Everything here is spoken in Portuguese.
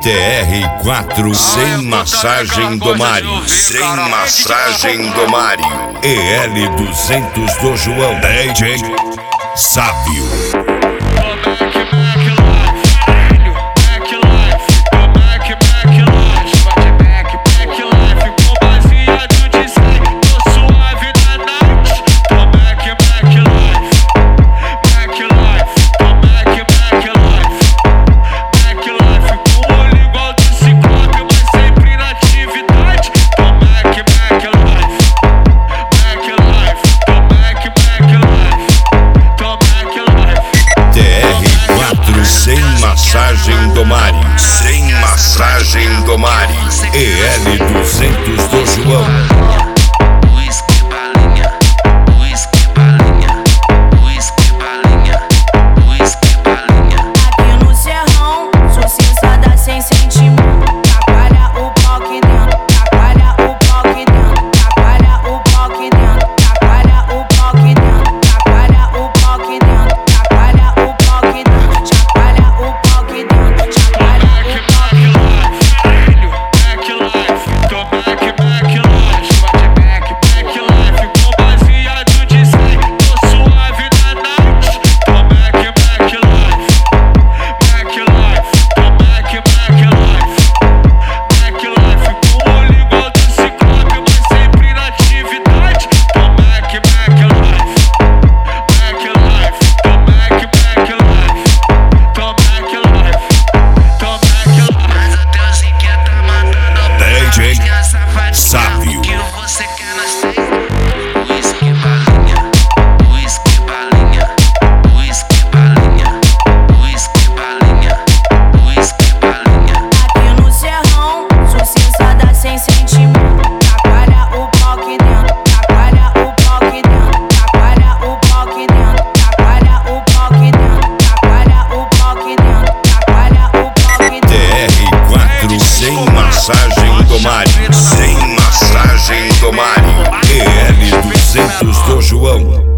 TR4 sem massagem do Mário. Sem massagem do Mário. EL200 do João. DJ Sábio. Sem massagem do Mário. Sem massagem do Mário. EL200 do João. Sábio. Sem massagem do Mário. Sem massagem do Mário. EL200 do João.